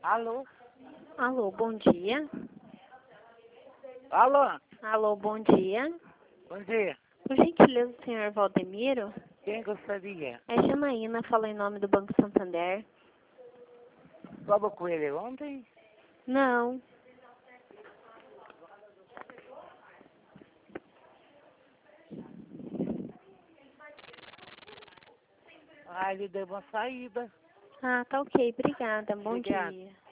Alô? Alô, bom dia. Alô? Alô, bom dia. Bom dia. Por gentileza, senhor Valdemiro? Quem gostaria? É Janaína, fala em nome do Banco Santander. Falou com ele ontem? Não. Ah, ele deu uma saída. Ah, tá ok, obrigada. Bom Obrigado. dia.